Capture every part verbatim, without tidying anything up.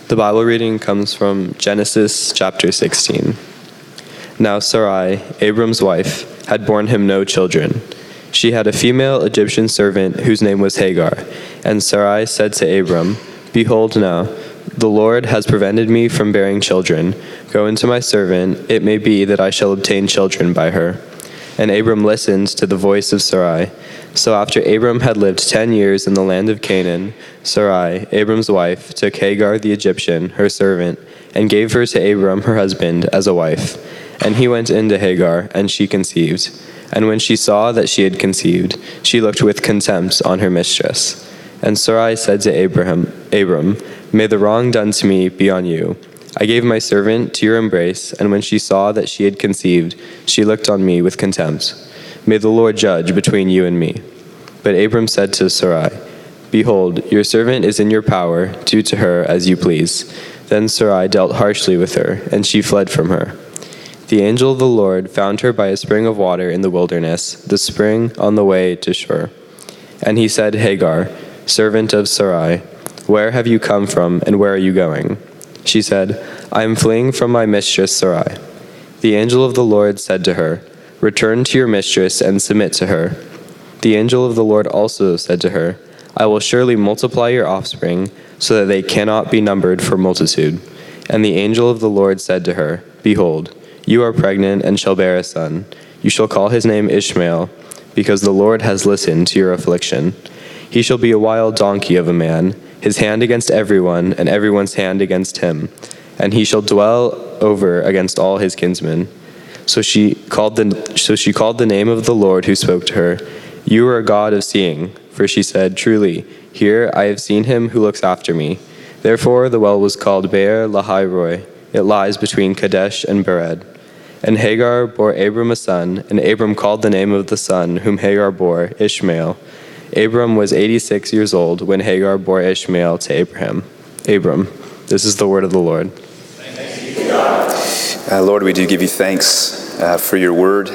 The Bible reading comes from Genesis chapter sixteen. Now Sarai, Abram's wife, had borne him no children. She had a female Egyptian servant whose name was Hagar. And Sarai said to Abram, "Behold now, the Lord has prevented me from bearing children. Go into my servant, it may be that I shall obtain children by her." And Abram listened to the voice of Sarai. So after Abram had lived ten years in the land of Canaan, Sarai, Abram's wife, took Hagar the Egyptian, her servant, and gave her to Abram her husband as a wife. And he went in to Hagar, and she conceived. And when she saw that she had conceived, she looked with contempt on her mistress. And Sarai said to Abraham, Abram, "May the wrong done to me be on you. I gave my servant to your embrace, and when she saw that she had conceived, she looked on me with contempt. May the Lord judge between you and me." But Abram said to Sarai, "Behold, your servant is in your power, do to her as you please." Then Sarai dealt harshly with her, and she fled from her. The angel of the Lord found her by a spring of water in the wilderness, the spring on the way to Shur. And he said, "Hagar, servant of Sarai, where have you come from, and where are you going?" She said, "I am fleeing from my mistress Sarai." The angel of the Lord said to her, "Return to your mistress and submit to her." The angel of the Lord also said to her, "I will surely multiply your offspring, so that they cannot be numbered for multitude." And the angel of the Lord said to her, "Behold, you are pregnant and shall bear a son. You shall call his name Ishmael, because the Lord has listened to your affliction. He shall be a wild donkey of a man, his hand against everyone, and everyone's hand against him, and he shall dwell over against all his kinsmen." So she called the so she called the name of the Lord who spoke to her, "You are a God of seeing." For she said, "Truly, here I have seen him who looks after me." Therefore the well was called Beer Lahai Roi. It lies between Kadesh and Bered. And Hagar bore Abram a son, and Abram called the name of the son whom Hagar bore Ishmael. Abram was eighty-six years old when Hagar bore Ishmael to Abraham. Abram, this is the word of the Lord. Thanks be to God. Uh, Lord, we do give you thanks uh, for your word.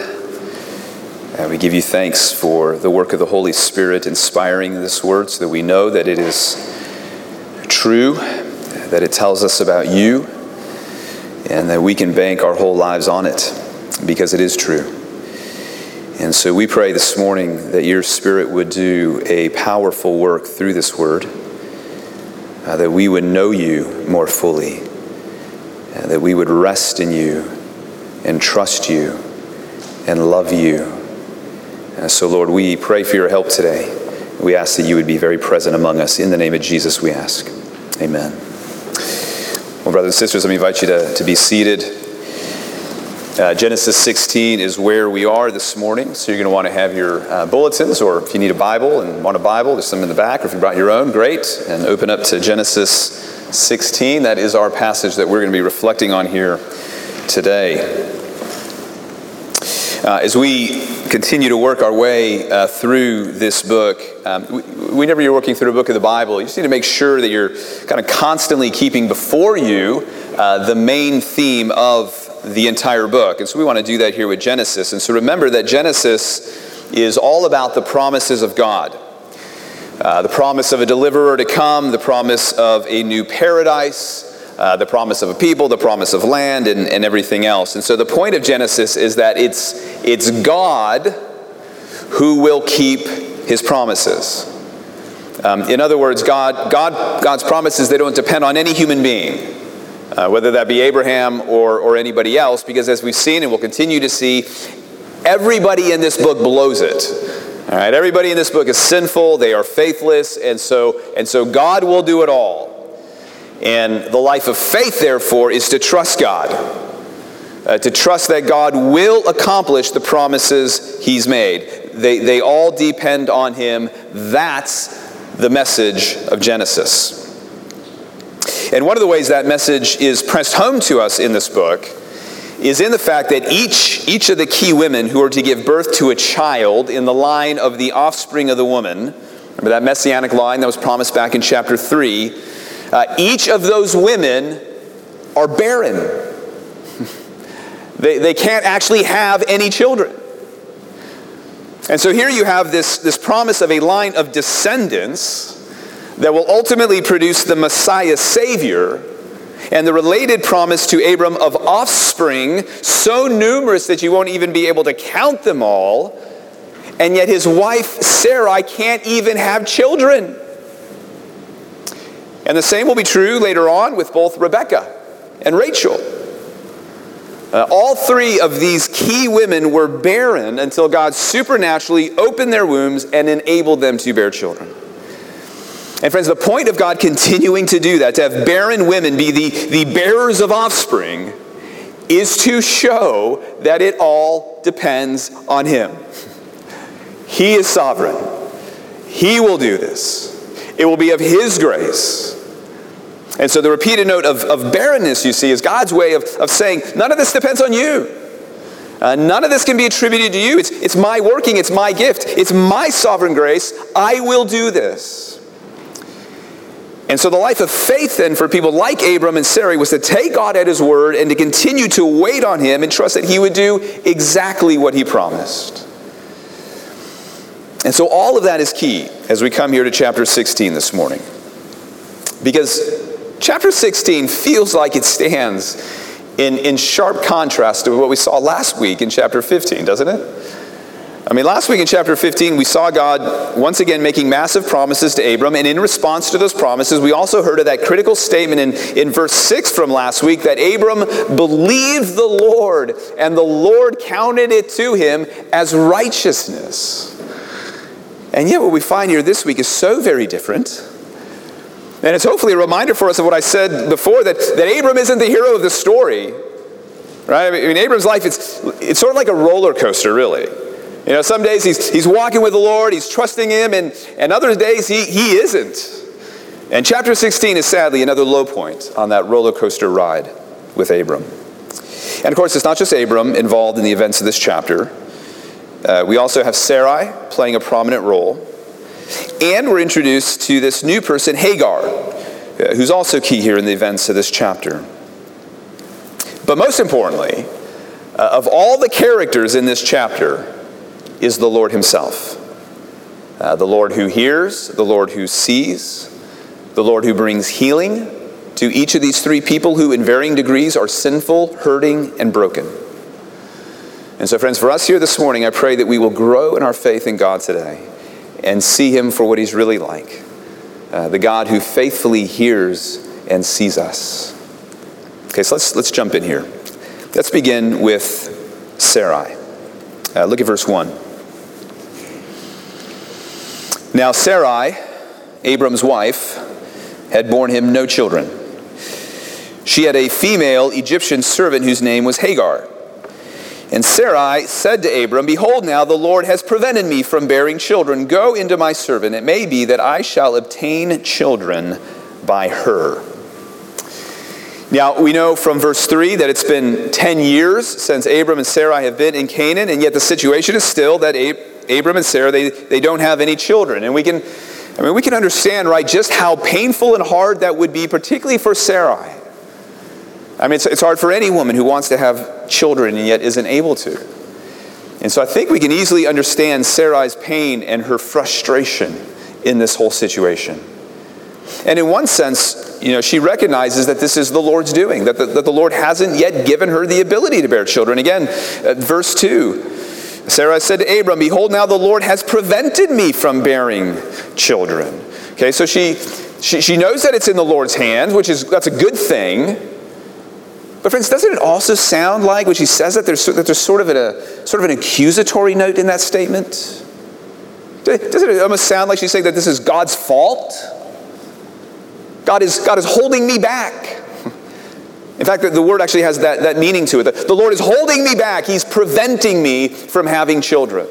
Uh, we give you thanks for the work of the Holy Spirit inspiring this word so that we know that it is true, that it tells us about you, and that we can bank our whole lives on it because it is true. And so we pray this morning that your Spirit would do a powerful work through this word, uh, that we would know you more fully, uh, that we would rest in you and trust you and love you. Uh, so Lord, we pray for your help today. We ask that you would be very present among us. In the name of Jesus we ask. Amen. Well, brothers and sisters, let me invite you to, to be seated. Uh, Genesis sixteen is where we are this morning, so you're going to want to have your uh, bulletins, or if you need a Bible and want a Bible, there's some in the back, or if you brought your own, great, and open up to Genesis sixteen. That is our passage that we're going to be reflecting on here today. Uh, as we continue to work our way uh, through this book, um, we, whenever you're working through a book of the Bible, you just need to make sure that you're kind of constantly keeping before you uh, the main theme of the entire book. And so we want to do that here with Genesis. And so remember that Genesis is all about the promises of God. Uh, the promise of a deliverer to come, the promise of a new paradise, uh, the promise of a people, the promise of land, and, and everything else. And so the point of Genesis is that it's, it's God who will keep his promises. Um, in other words, God, God, God's promises, they don't depend on any human being. Uh, whether that be Abraham or, or anybody else, because as we've seen and we'll continue to see, everybody in this book blows it. All right, everybody in this book is sinful, they are faithless, and so, and so God will do it all. And the life of faith, therefore, is to trust God. Uh, to trust that God will accomplish the promises he's made. They, they all depend on him. That's the message of Genesis. And one of the ways that message is pressed home to us in this book is in the fact that each, each of the key women who are to give birth to a child in the line of the offspring of the woman, remember that messianic line that was promised back in chapter three, uh, each of those women are barren. they, they can't actually have any children. And so here you have this, this promise of a line of descendants that will ultimately produce the Messiah Savior, and the related promise to Abram of offspring so numerous that you won't even be able to count them all, and yet his wife Sarai can't even have children. And the same will be true later on with both Rebekah and Rachel. Uh, all three of these key women were barren until God supernaturally opened their wombs and enabled them to bear children. And friends, the point of God continuing to do that, to have barren women be the, the bearers of offspring, is to show that it all depends on Him. He is sovereign. He will do this. It will be of His grace. And so the repeated note of, of barrenness, you see, is God's way of, of saying, none of this depends on you. Uh, none of this can be attributed to you. It's, it's my working. It's my gift. It's my sovereign grace. I will do this. And so the life of faith then for people like Abram and Sarai was to take God at His word and to continue to wait on Him and trust that He would do exactly what He promised. And so all of that is key as we come here to chapter sixteen this morning. Because chapter sixteen feels like it stands in, in sharp contrast to what we saw last week in chapter fifteen, doesn't it? I mean, last week in chapter fifteen, we saw God once again making massive promises to Abram, and in response to those promises, we also heard of that critical statement in, in verse six from last week that Abram believed the Lord, and the Lord counted it to him as righteousness. And yet what we find here this week is so very different. And it's hopefully a reminder for us of what I said before, that, that Abram isn't the hero of the story. Right? I mean, Abram's life, it's, it's sort of like a roller coaster, really. You know, some days he's, he's walking with the Lord, he's trusting Him, and, and other days he, he isn't. And chapter sixteen is sadly another low point on that roller coaster ride with Abram. And of course, it's not just Abram involved in the events of this chapter. Uh, we also have Sarai playing a prominent role. And we're introduced to this new person, Hagar, uh, who's also key here in the events of this chapter. But most importantly, uh, of all the characters in this chapter, is the Lord Himself. Uh, the Lord who hears, the Lord who sees, the Lord who brings healing to each of these three people who in varying degrees are sinful, hurting, and broken. And so friends, for us here this morning, I pray that we will grow in our faith in God today and see Him for what He's really like. Uh, the God who faithfully hears and sees us. Okay, so let's, let's jump in here. Let's begin with Sarai. Uh, look at verse one. Now Sarai, Abram's wife, had borne him no children. She had a female Egyptian servant whose name was Hagar. And Sarai said to Abram, Behold, now the Lord has prevented me from bearing children. Go into my servant. It may be that I shall obtain children by her. Now, we know from verse three that it's been ten years since Abram and Sarai have been in Canaan, and yet the situation is still that Ab- Abram and Sarah, they, they don't have any children. And we can, I mean, we can understand, right, just how painful and hard that would be, particularly for Sarai. I mean, it's, it's hard for any woman who wants to have children and yet isn't able to. And so I think we can easily understand Sarai's pain and her frustration in this whole situation. And in one sense, you know, she recognizes that this is the Lord's doing, that the, that the Lord hasn't yet given her the ability to bear children. Again, uh, verse two, Sarah said to Abram, Behold, now the Lord has prevented me from bearing children. Okay, so she, she, she knows that it's in the Lord's hands, which is, that's a good thing. But friends, doesn't it also sound like when she says that there's, that there's sort of a sort of an accusatory note in that statement? Doesn't it almost sound like she's saying that this is God's fault? God is, God is holding me back. In fact, the, the word actually has that, that meaning to it. The, the Lord is holding me back. He's preventing me from having children.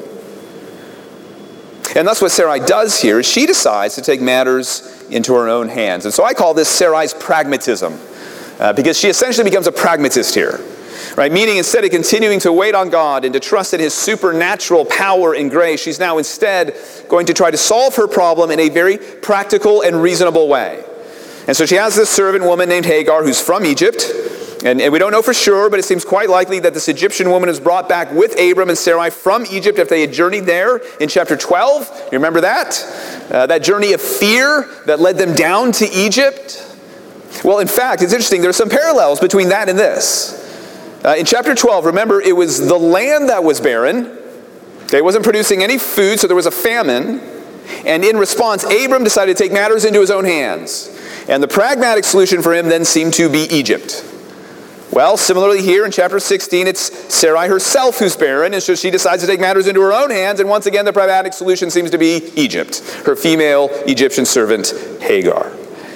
And that's what Sarai does here. She decides to take matters into her own hands. And so I call this Sarai's pragmatism. Uh, because she essentially becomes a pragmatist here. Right? Meaning instead of continuing to wait on God and to trust in His supernatural power and grace, she's now instead going to try to solve her problem in a very practical and reasonable way. And so she has this servant woman named Hagar who's from Egypt. And, and we don't know for sure, but it seems quite likely that this Egyptian woman is brought back with Abram and Sarai from Egypt if they had journeyed there in chapter twelve. You remember that? Uh, that journey of fear that led them down to Egypt. Well, in fact, it's interesting. There are some parallels between that and this. Uh, in chapter twelve, remember, it was the land that was barren. Okay, it wasn't producing any food, so there was a famine. And in response, Abram decided to take matters into his own hands. And the pragmatic solution for him then seemed to be Egypt. Well, similarly here in chapter sixteen, it's Sarai herself who's barren, and so she decides to take matters into her own hands, and once again the pragmatic solution seems to be Egypt, her female Egyptian servant Hagar.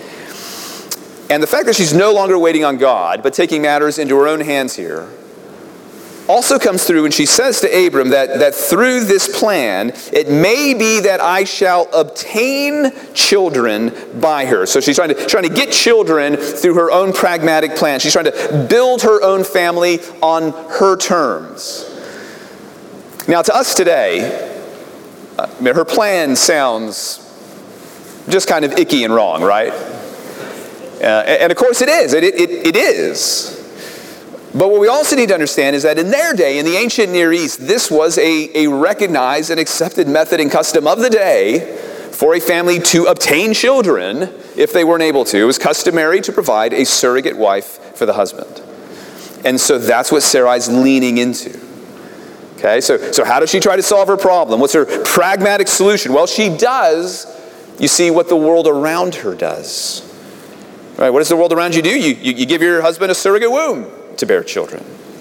And the fact that she's no longer waiting on God, but taking matters into her own hands here, also comes through when she says to Abram that, that through this plan, it may be that I shall obtain children by her. So she's trying to, trying to get children through her own pragmatic plan. She's trying to build her own family on her terms. Now to us today, I mean, her plan sounds just kind of icky and wrong, right? Uh, and of course it is. It, it, it is. But what we also need to understand is that in their day, in the ancient Near East, this was a, a recognized and accepted method and custom of the day for a family to obtain children if they weren't able to. It was customary to provide a surrogate wife for the husband. And so that's what Sarai's leaning into. Okay, so, so how does she try to solve her problem? What's her pragmatic solution? Well, she does, you see, what the world around her does. Right, what does the world around you do? You, you, you give your husband a surrogate womb to bear children.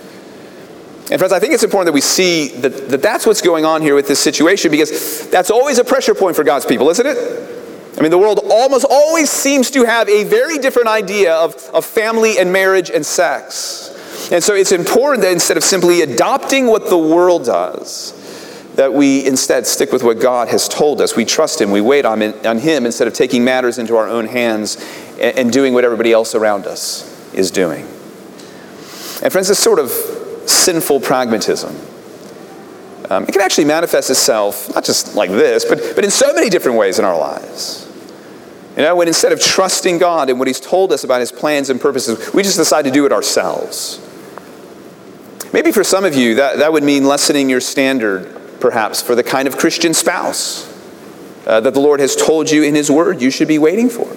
And friends, I think it's important that we see that, that that's what's going on here with this situation, because that's always a pressure point for God's people, isn't it? I mean, the world almost always seems to have a very different idea of, of family and marriage and sex. And so it's important that instead of simply adopting what the world does, that we instead stick with what God has told us. We trust Him. We wait on, on Him instead of taking matters into our own hands and, and doing what everybody else around us is doing. And friends, this sort of sinful pragmatism, um, it can actually manifest itself, not just like this, but, but in so many different ways in our lives. You know, when instead of trusting God and what He's told us about His plans and purposes, we just decide to do it ourselves. Maybe for some of you, that, that would mean lessening your standard, perhaps, for the kind of Christian spouse uh, that the Lord has told you in His Word you should be waiting for.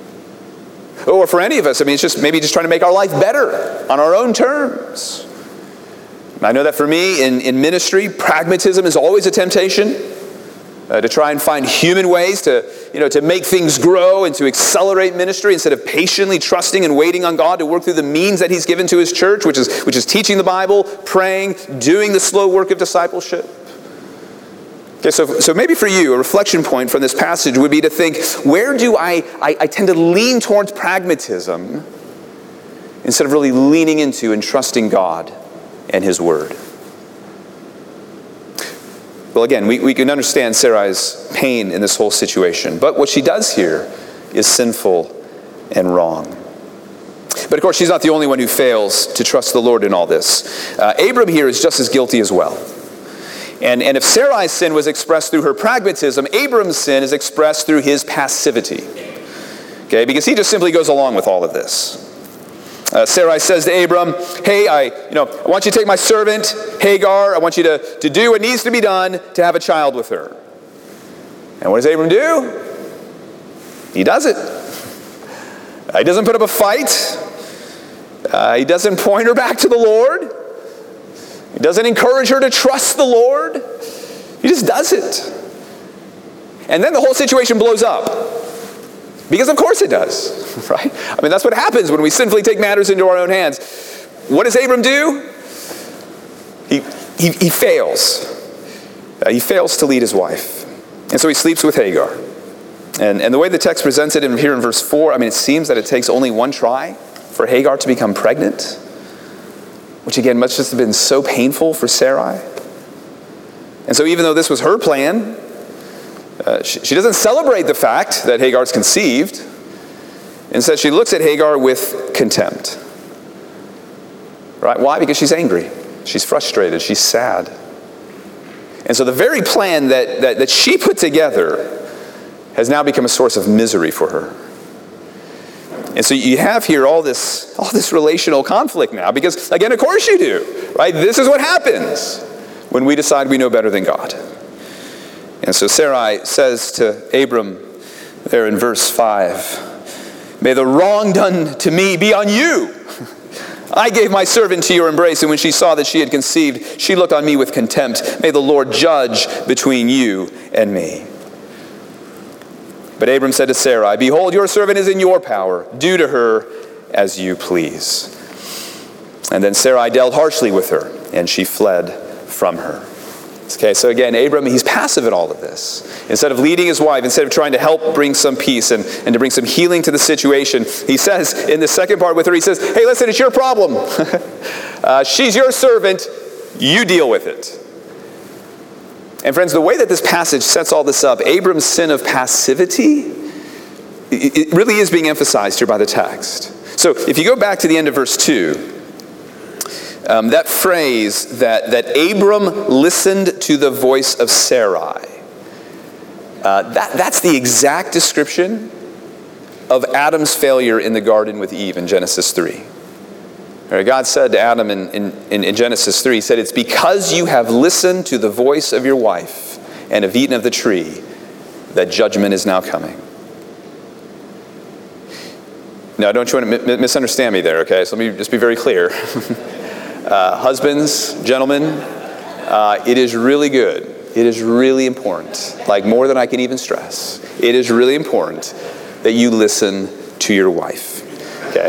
Or for any of us, I mean, it's just maybe just trying to make our life better on our own terms. I know that for me in, in ministry, pragmatism is always a temptation. Uh, to try and find human ways to, you know, to make things grow and to accelerate ministry instead of patiently trusting and waiting on God to work through the means that He's given to His church, which is, which is teaching the Bible, praying, doing the slow work of discipleship. Okay, so, so maybe for you, a reflection point from this passage would be to think, where do I, I, I tend to lean towards pragmatism instead of really leaning into and trusting God and His Word? Well, again, we, we can understand Sarai's pain in this whole situation, but what she does here is sinful and wrong. But of course, she's not the only one who fails to trust the Lord in all this. Uh, Abram here is just as guilty as well. And, and if Sarai's sin was expressed through her pragmatism, Abram's sin is expressed through his passivity. Okay, because he just simply goes along with all of this. Uh, Sarai says to Abram, hey, I, you know, I want you to take my servant, Hagar. I want you to, to do what needs to be done to have a child with her. And what does Abram do? He does it. Uh, he doesn't put up a fight. Uh, he doesn't point her back to the Lord. He doesn't encourage her to trust the Lord. He just does it. And then the whole situation blows up. Because of course it does, right? I mean, that's what happens when we sinfully take matters into our own hands. What does Abram do? He, he, he fails. Uh, he fails to lead his wife. And so he sleeps with Hagar. And, and the way the text presents it in, here in verse four, I mean, it seems that it takes only one try for Hagar to become pregnant, which again must just have been so painful for Sarai. And so even though this was her plan, uh, she, she doesn't celebrate the fact that Hagar's conceived. Instead, she looks at Hagar with contempt. Right? Why? Because she's angry. She's frustrated. She's sad. And so the very plan that, that, that she put together has now become a source of misery for her. And so you have here all this, all this relational conflict now, because again, of course you do, right? This is what happens when we decide we know better than God. And so Sarai says to Abram there in verse five, May the wrong done to me be on you. I gave my servant to your embrace, and when she saw that she had conceived, she looked on me with contempt. May the Lord judge between you and me. But Abram said to Sarai, behold, your servant is in your power. Do to her as you please. And then Sarai dealt harshly with her, and she fled from her. Okay, so again, Abram, he's passive in all of this. Instead of leading his wife, instead of trying to help bring some peace and, and to bring some healing to the situation, he says in the second part with her, he says, hey, listen, it's your problem. uh, she's your servant. You deal with it. And friends, the way that this passage sets all this up, Abram's sin of passivity, it really is being emphasized here by the text. So if you go back to the end of verse two, Um, that phrase that, that Abram listened to the voice of Sarai, uh, that, that's the exact description of Adam's failure in the garden with Eve in Genesis three. All right, God said to Adam in, in, in Genesis three, he said, it's because you have listened to the voice of your wife and have eaten of the tree that judgment is now coming. Now, don't you want to mi- misunderstand me there, okay? So let me just be very clear. Uh, husbands, gentlemen, uh, it is really good. It is really important, like more than I can even stress. It is really important that you listen to your wife, okay?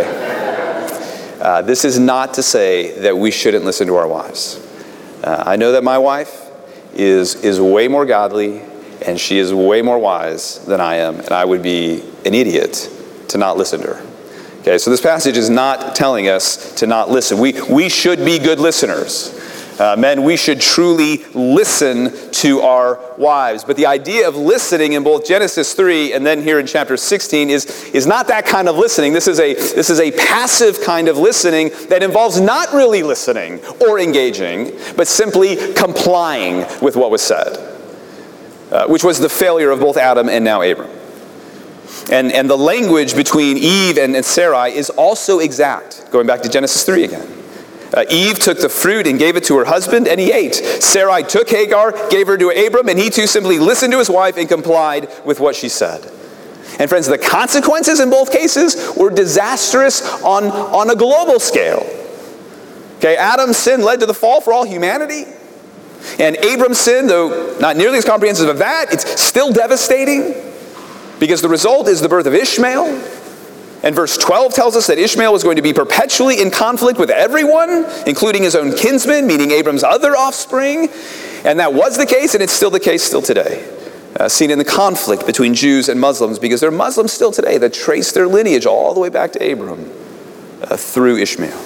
Uh, this is not to say that we shouldn't listen to our wives. Uh, I know that my wife is, is way more godly, and she is way more wise than I am, and I would be an idiot to not listen to her. Okay, so this passage is not telling us to not listen. We, we should be good listeners. Uh, men, we should truly listen to our wives. But the idea of listening in both Genesis three and then here in chapter sixteen is, is not that kind of listening. This is, a, this is a passive kind of listening that involves not really listening or engaging, but simply complying with what was said, uh, which was the failure of both Adam and now Abram. And, and the language between Eve and, and Sarai is also exact. Going back to Genesis three again. Uh, Eve took the fruit and gave it to her husband, and he ate. Sarai took Hagar, gave her to Abram, and he too simply listened to his wife and complied with what she said. And friends, the consequences in both cases were disastrous on, on a global scale. Okay, Adam's sin led to the fall for all humanity. And Abram's sin, though not nearly as comprehensive as that, it's still devastating. Because the result is the birth of Ishmael. And verse twelve tells us that Ishmael was going to be perpetually in conflict with everyone, including his own kinsmen, meaning Abram's other offspring. And that was the case, and it's still the case still today. Uh, seen in the conflict between Jews and Muslims, because there are Muslims still today that trace their lineage all the way back to Abram uh, through Ishmael.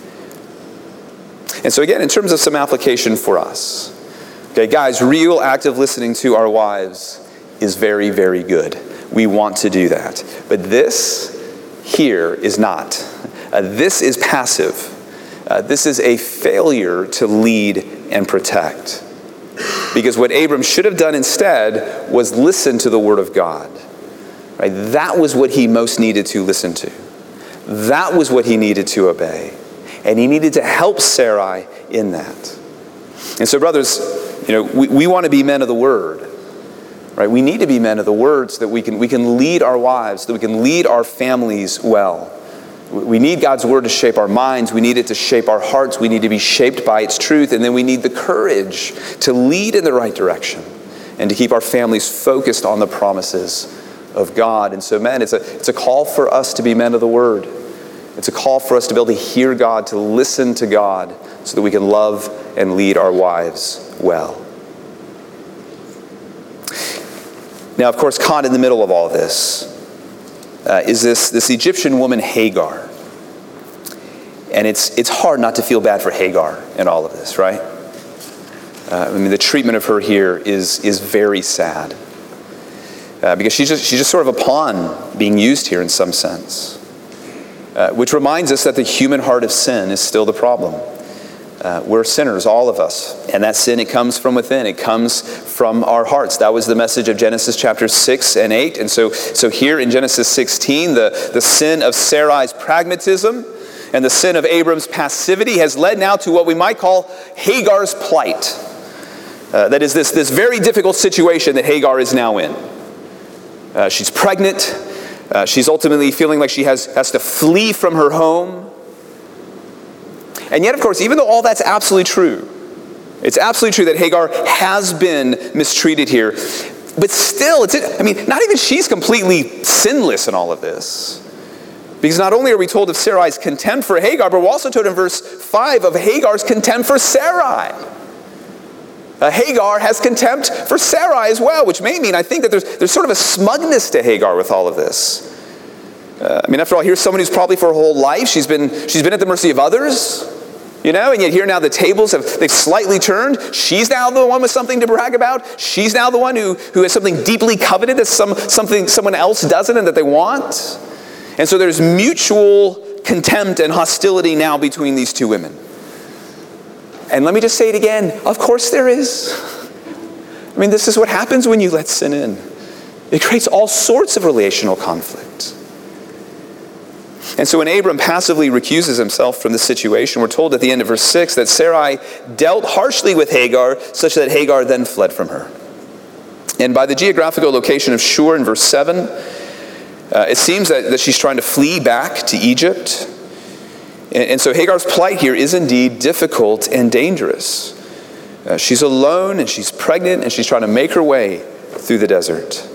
And so again, in terms of some application for us, okay, guys, real active listening to our wives is very, very good. We want to do that. But this here is not. Uh, this is passive. Uh, this is a failure to lead and protect. Because what Abram should have done instead was listen to the word of God. Right? That was what he most needed to listen to. That was what he needed to obey. And he needed to help Sarai in that. And so, brothers, you know, we, we want to be men of the word. Right? We need to be men of the word so that we can, we can lead our wives, so that we can lead our families well. We need God's word to shape our minds. We need it to shape our hearts. We need to be shaped by its truth. And then we need the courage to lead in the right direction and to keep our families focused on the promises of God. And so, men, it's a, it's a call for us to be men of the word. It's a call for us to be able to hear God, to listen to God, so that we can love and lead our wives well. Now, of course, caught in the middle of all this uh, is this, this Egyptian woman, Hagar. And it's, it's hard not to feel bad for Hagar in all of this, right? Uh, I mean, the treatment of her here is, is very sad. Uh, because she's just, she's just sort of a pawn being used here in some sense. Uh, which reminds us that the human heart of sin is still the problem. Uh, we're sinners, all of us. And that sin, it comes from within. It comes from our hearts. That was the message of Genesis chapter six and eight. And so, so here in Genesis sixteen, the, the sin of Sarai's pragmatism and the sin of Abram's passivity has led now to what we might call Hagar's plight. Uh, that is this, this very difficult situation that Hagar is now in. Uh, she's pregnant. Uh, she's ultimately feeling like she has, has to flee from her home. And yet, of course, even though all that's absolutely true, it's absolutely true that Hagar has been mistreated here, but still, it's, I mean, not even she's completely sinless in all of this. Because not only are we told of Sarai's contempt for Hagar, but we're also told in verse five of Hagar's contempt for Sarai. Uh, Hagar has contempt for Sarai as well, which may mean, I think, that there's, there's sort of a smugness to Hagar with all of this. Uh, I mean, after all, here's someone who's probably for her whole life, she's been, she's been at the mercy of others, you know, and yet here now the tables have, they've slightly turned. She's now the one with something to brag about. She's now the one who, who has something deeply coveted that some, something someone else doesn't and that they want. And so there's mutual contempt and hostility now between these two women. And let me just say it again, of course there is. I mean, this is what happens when you let sin in. It creates all sorts of relational conflict. And so when Abram passively recuses himself from the situation, we're told at the end of verse six that Sarai dealt harshly with Hagar, such that Hagar then fled from her. And by the geographical location of Shur in verse seven, uh, it seems that, that she's trying to flee back to Egypt. And, and so Hagar's plight here is indeed difficult and dangerous. Uh, she's alone and she's pregnant and she's trying to make her way through the desert.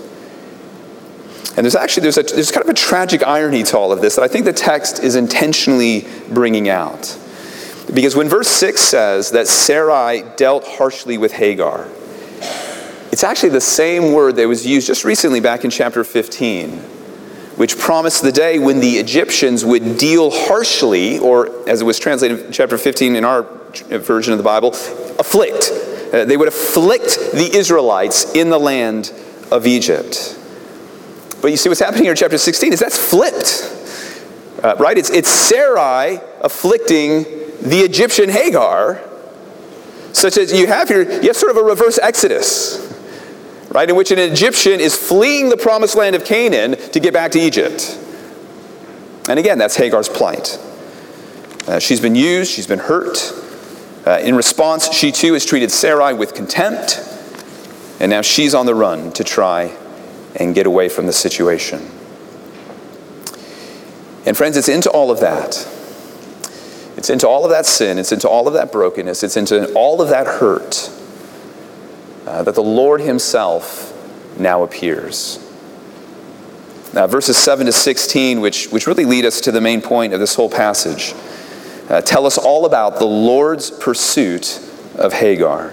And there's actually, there's, a, there's kind of a tragic irony to all of this that I think the text is intentionally bringing out. Because when verse six says that Sarai dealt harshly with Hagar, it's actually the same word that was used just recently back in chapter fifteen, which promised the day when the Egyptians would deal harshly, or as it was translated in chapter fifteen in our version of the Bible, afflict. Uh, they would afflict the Israelites in the land of Egypt. But you see what's happening here in chapter sixteen is that's flipped, uh, right? It's, it's Sarai afflicting the Egyptian Hagar, such as you have here, you have sort of a reverse Exodus, right? In which an Egyptian is fleeing the promised land of Canaan to get back to Egypt. And again, that's Hagar's plight. Uh, she's been used, she's been hurt. Uh, in response, she too has treated Sarai with contempt, and now she's on the run to try and get away from the situation. And friends, it's into all of that. It's into all of that sin. It's into all of that brokenness. It's into all of that hurt uh, that the Lord himself now appears. Now, verses seven to sixteen, which, which really lead us to the main point of this whole passage, uh, tell us all about the Lord's pursuit of Hagar.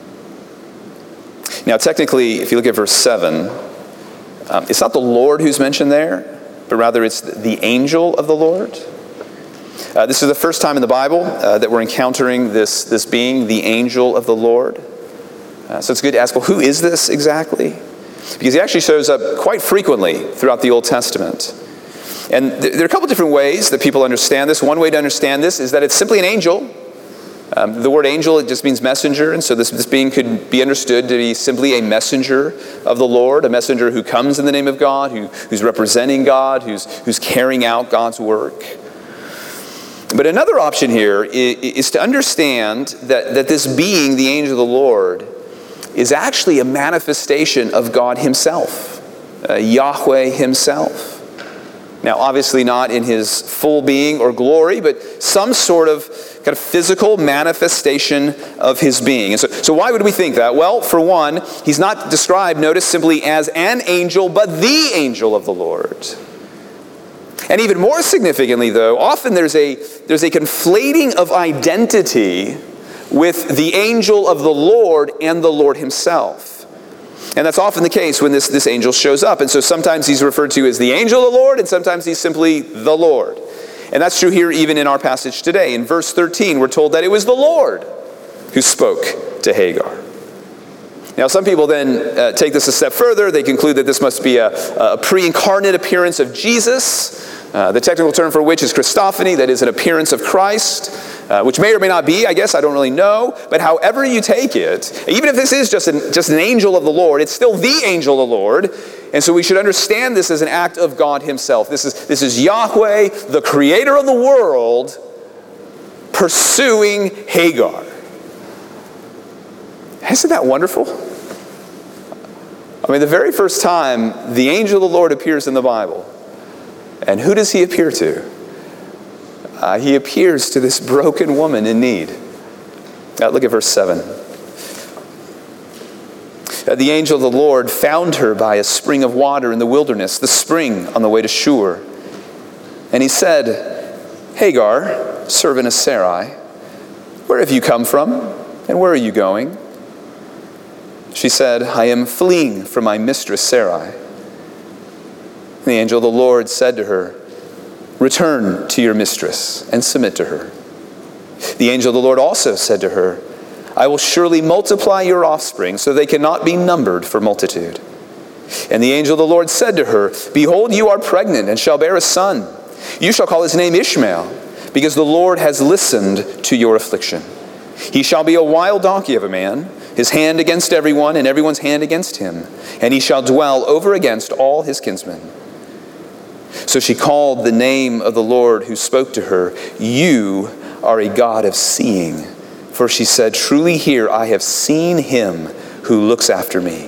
Now, technically, if you look at verse seven, Um, it's not the Lord who's mentioned there, but rather it's the angel of the Lord. Uh, this is the first time in the Bible uh, that we're encountering this, this being, the angel of the Lord. Uh, so it's good to ask, well, who is this exactly? Because he actually shows up quite frequently throughout the Old Testament. And th- there are a couple different ways that people understand this. One way to understand this is that it's simply an angel. Um, the word angel, it just means messenger, and so this, this being could be understood to be simply a messenger of the Lord, a messenger who comes in the name of God, who, who's representing God, who's, who's carrying out God's work. But another option here is, is to understand that, that this being, the angel of the Lord, is actually a manifestation of God himself, uh, Yahweh himself. Now, obviously not in his full being or glory, but some sort of kind of physical manifestation of his being. And so, so why would we think that? Well, for one, he's not described, notice, simply as an angel, but the angel of the Lord. And even more significantly, though, often there's a, there's a conflating of identity with the angel of the Lord and the Lord himself. And that's often the case when this, this angel shows up. And so sometimes he's referred to as the angel of the Lord, and sometimes he's simply the Lord. And that's true here even in our passage today. In verse thirteen, we're told that it was the Lord who spoke to Hagar. Now, some people then uh, take this a step further. They conclude that this must be a, a pre-incarnate appearance of Jesus, uh, the technical term for which is Christophany, that is an appearance of Christ, uh, which may or may not be, I guess, I don't really know. But however you take it, even if this is just an, just an angel of the Lord, it's still the angel of the Lord. And so we should understand this as an act of God himself. This is, this is Yahweh, the creator of the world, pursuing Hagar. Isn't that wonderful? I mean, the very first time the angel of the Lord appears in the Bible, And who does he appear to? Uh, he appears to this broken woman in need. Uh, look at verse seven. Uh, the angel of the Lord found her by a spring of water in the wilderness, the spring on the way to Shur. And he said, Hagar, servant of Sarai, where have you come from, and where are you going? She said, I am fleeing from my mistress Sarai. And the angel of the Lord said to her, return to your mistress and submit to her. The angel of the Lord also said to her, I will surely multiply your offspring so they cannot be numbered for multitude. And the angel of the Lord said to her, behold, you are pregnant and shall bear a son. You shall call his name Ishmael, because the Lord has listened to your affliction. He shall be a wild donkey of a man, his hand against everyone, and everyone's hand against him. And he shall dwell over against all his kinsmen. So she called the name of the Lord who spoke to her, you are a God of seeing. For she said, truly here I have seen him who looks after me.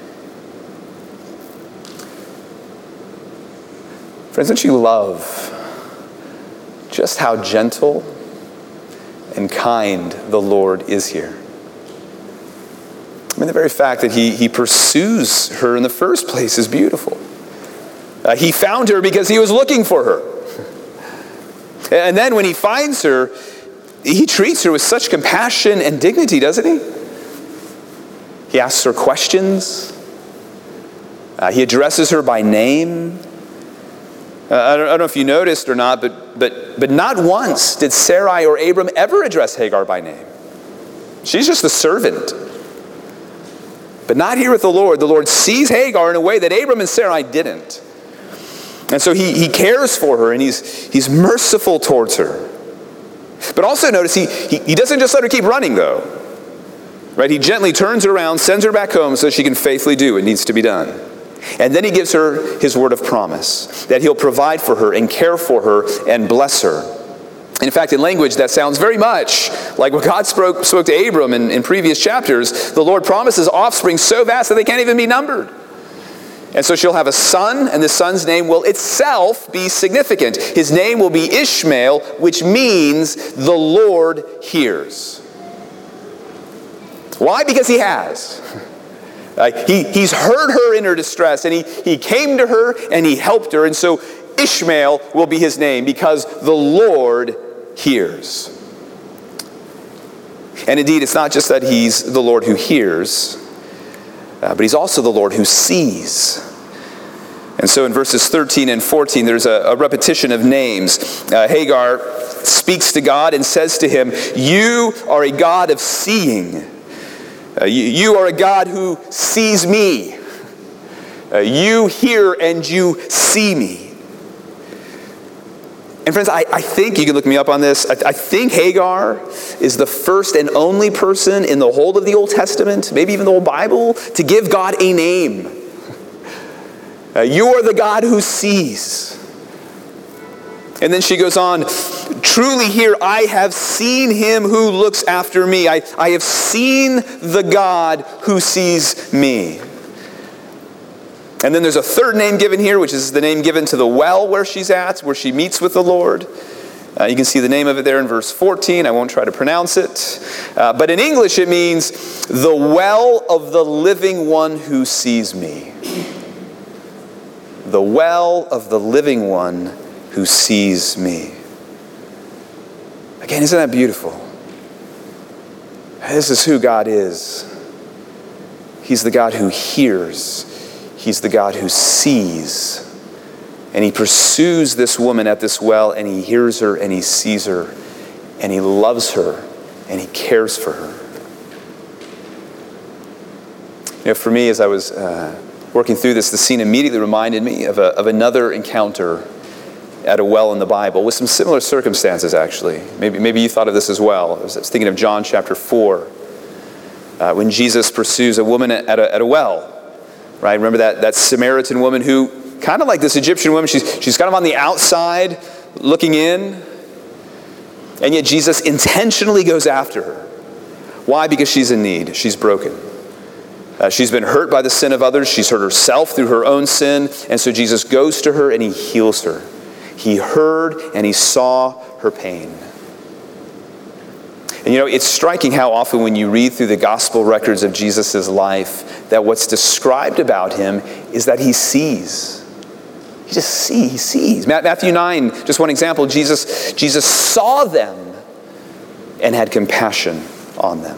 Friends, don't you love just how gentle and kind the Lord is here? I mean, the very fact that he, he pursues her in the first place is beautiful. Uh, he found her because he was looking for her. And then when he finds her, he treats her with such compassion and dignity, doesn't he? He asks her questions. Uh, he addresses her by name. Uh, I, don't, I don't know if you noticed or not, but, but, but not once did Sarai or Abram ever address Hagar by name. She's just the servant. But not here with the Lord. The Lord sees Hagar in a way that Abram and Sarai didn't. And so he, he cares for her, and he's, he's merciful towards her. But also notice, he, he, he doesn't just let her keep running, though. Right? He gently turns her around, sends her back home so she can faithfully do what needs to be done. And then he gives her his word of promise, that he'll provide for her and care for her and bless her. In fact, in language that sounds very much like what God spoke, spoke to Abram in, in previous chapters. The Lord promises offspring so vast that they can't even be numbered. And so she'll have a son, and the son's name will itself be significant. His name will be Ishmael, which means the Lord hears. Why? Because he has. Uh, he, he's heard her in her distress, and he, he came to her, and he helped her. And so Ishmael will be his name, because the Lord hears. And indeed, it's not just that he's the Lord who hears, Uh, but he's also the Lord who sees. And so in verses thirteen and fourteen, there's a, a repetition of names. Uh, Hagar speaks to God and says to him, you are a God of seeing. Uh, you, you are a God who sees me. Uh, you hear and you see me. And friends, I, I think, you can look me up on this, I, I think Hagar is the first and only person in the whole of the Old Testament, maybe even the whole Bible, to give God a name. Uh, you are the God who sees. And then she goes on, truly here I have seen him who looks after me. I, I have seen the God who sees me. And then there's a third name given here, which is the name given to the well where she's at, where she meets with the Lord. Uh, you can see the name of it there in verse fourteen. I won't try to pronounce it. Uh, but in English it means the well of the living one who sees me. The well of the living one who sees me. Again, isn't that beautiful? This is who God is. He's the God who hears. He's the God who sees. And he pursues this woman at this well, and he hears her, and he sees her, and he loves her, and he cares for her. You know, for me, as I was uh, working through this, the scene immediately reminded me of, a, of another encounter at a well in the Bible, with some similar circumstances, actually. Maybe, maybe you thought of this as well. I was, I was thinking of John chapter four, uh, when Jesus pursues a woman at a, at a well. Right? Remember that, that Samaritan woman who, kind of like this Egyptian woman, she's, she's kind of on the outside looking in. And yet Jesus intentionally goes after her. Why? Because she's in need. She's broken. Uh, she's been hurt by the sin of others. She's hurt herself through her own sin. And so Jesus goes to her and he heals her. He heard and he saw her pain. And you know, it's striking how often when you read through the gospel records of Jesus' life, that what's described about him is that he sees. He just sees, he sees. Matthew nine, just one example, Jesus, Jesus saw them and had compassion on them.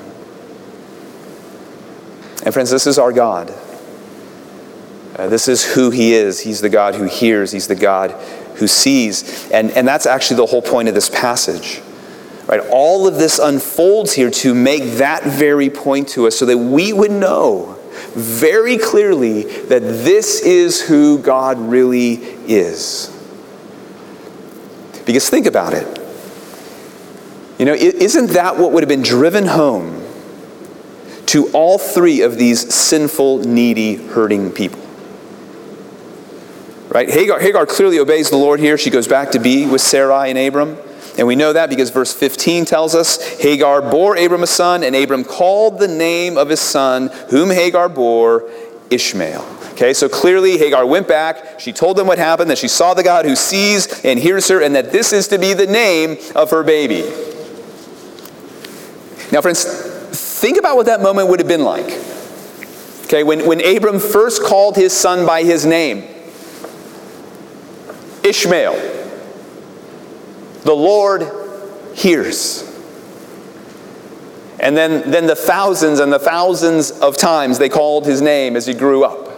And friends, this is our God. Uh, this is who he is. He's the God who hears. He's the God who sees. And, and that's actually the whole point of this passage. Right? All of this unfolds here to make that very point to us so that we would know very clearly that this is who God really is. Because think about it. You know, isn't that what would have been driven home to all three of these sinful, needy, hurting people? Right? Hagar, Hagar clearly obeys the Lord here. She goes back to be with Sarai and Abram. And we know that because verse fifteen tells us, Hagar bore Abram a son, and Abram called the name of his son, whom Hagar bore, Ishmael. Okay, so clearly Hagar went back. She told them what happened, that she saw the God who sees and hears her, and that this is to be the name of her baby. Now, friends, think about what that moment would have been like. Okay, when, when Abram first called his son by his name, Ishmael. The Lord hears. And then, then the thousands and the thousands of times they called his name as he grew up.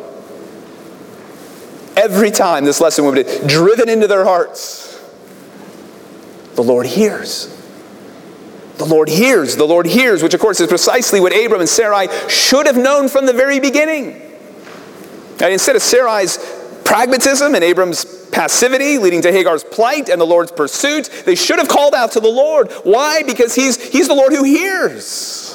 Every time this lesson would be driven into their hearts. The Lord hears. The Lord hears. The Lord hears, which of course is precisely what Abram and Sarai should have known from the very beginning. And instead of Sarai's pragmatism and Abram's passivity leading to Hagar's plight and the Lord's pursuit, they should have called out to the Lord. Why? Because he's, he's the Lord who hears.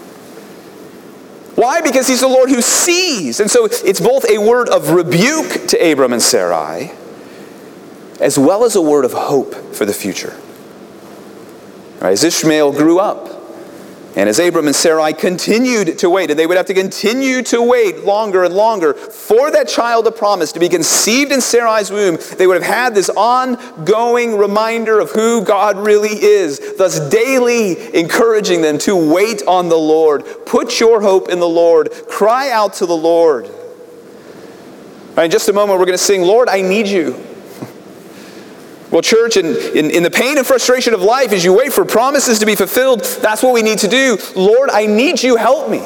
Why? Because he's the Lord who sees. And so it's both a word of rebuke to Abram and Sarai, as well as a word of hope for the future. Right, as Ishmael grew up, and as Abram and Sarai continued to wait, and they would have to continue to wait longer and longer for that child of promise to be conceived in Sarai's womb, they would have had this ongoing reminder of who God really is, thus daily encouraging them to wait on the Lord. Put your hope in the Lord. Cry out to the Lord. Right, in just a moment, we're going to sing, Lord, I need you. Well, church, in, in, in the pain and frustration of life, as you wait for promises to be fulfilled, that's what we need to do. Lord, I need you. Help me.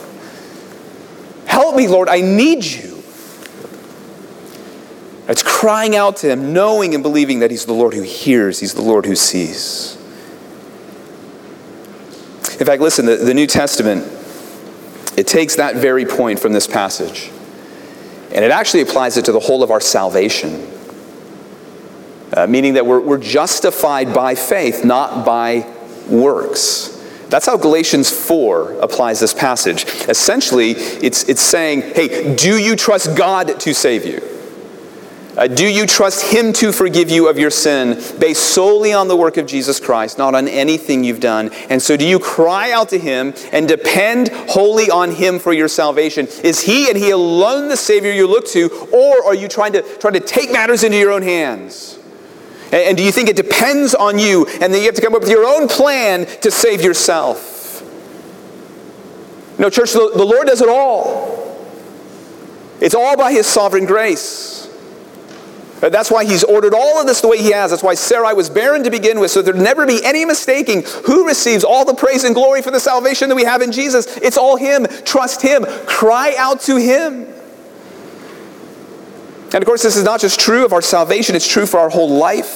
Help me, Lord. I need you. It's crying out to him, knowing and believing that he's the Lord who hears. He's the Lord who sees. In fact, listen, the, the New Testament, it takes that very point from this passage, and it actually applies it to the whole of our salvation. Uh, meaning that we're, we're justified by faith, not by works. That's how Galatians four applies this passage. Essentially, it's, it's saying, hey, do you trust God to save you? Uh, do you trust him to forgive you of your sin based solely on the work of Jesus Christ, not on anything you've done? And so do you cry out to him and depend wholly on him for your salvation? Is he and he alone the Savior you look to, or are you trying to, trying to take matters into your own hands? And do you think it depends on you and then you have to come up with your own plan to save yourself? No, church, the, the Lord does it all. It's all by his sovereign grace. That's why he's ordered all of this the way he has. That's why Sarai was barren to begin with, so there'd never be any mistaking who receives all the praise and glory for the salvation that we have in Jesus. It's all him. Trust him. Cry out to him. And of course, this is not just true of our salvation, it's true for our whole life.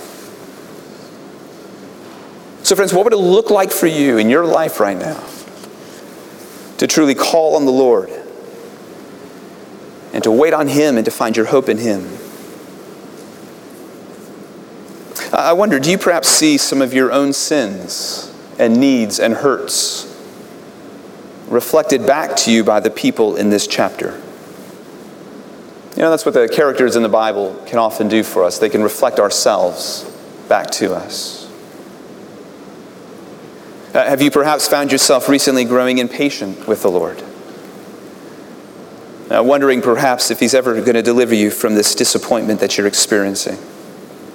So friends, what would it look like for you in your life right now to truly call on the Lord and to wait on him and to find your hope in him? I wonder, do you perhaps see some of your own sins and needs and hurts reflected back to you by the people in this chapter? You know, that's what the characters in the Bible can often do for us. They can reflect ourselves back to us. Uh, have you perhaps found yourself recently growing impatient with the Lord? Uh, wondering perhaps if he's ever going to deliver you from this disappointment that you're experiencing?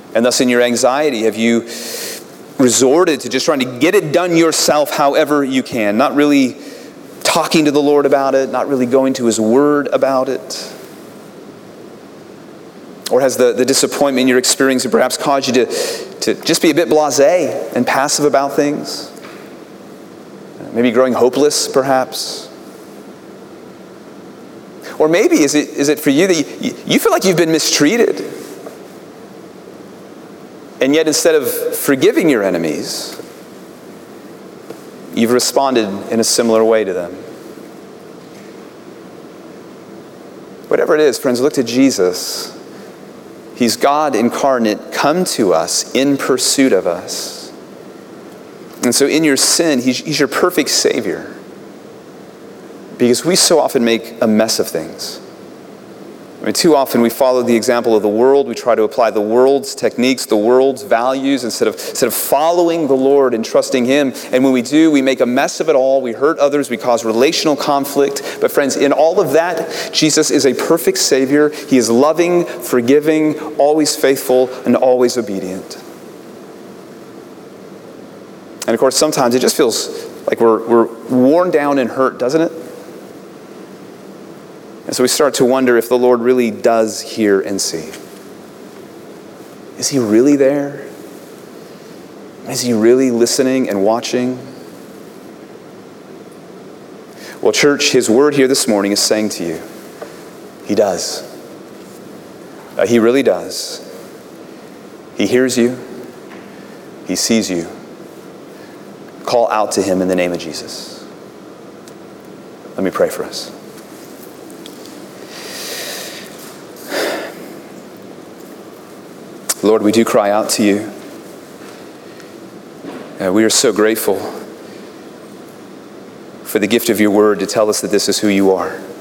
And thus in your anxiety, have you resorted to just trying to get it done yourself however you can, not really talking to the Lord about it, not really going to His Word about it? Or has the, the disappointment you're experiencing perhaps caused you to, to just be a bit blasé and passive about things? Maybe growing hopeless, perhaps? Or maybe is it, is it for you that you, you feel like you've been mistreated? And yet instead of forgiving your enemies, you've responded in a similar way to them. Whatever it is, friends, look to Jesus. He's God incarnate, come to us in pursuit of us. And so in your sin, he's, he's your perfect Savior. Because we so often make a mess of things. I mean, too often we follow the example of the world. We try to apply the world's techniques, the world's values, instead of, instead of following the Lord and trusting Him. And when we do, we make a mess of it all. We hurt others. We cause relational conflict. But friends, in all of that, Jesus is a perfect Savior. He is loving, forgiving, always faithful, and always obedient. And of course, sometimes it just feels like we're, we're worn down and hurt, doesn't it? And so we start to wonder if the Lord really does hear and see. Is He really there? Is He really listening and watching? Well, church, His word here this morning is saying to you, He does. Uh, he really does. He hears you. He sees you. Call out to Him in the name of Jesus. Let me pray for us. Lord, we do cry out to you. Uh, we are so grateful for the gift of your word to tell us that this is who you are.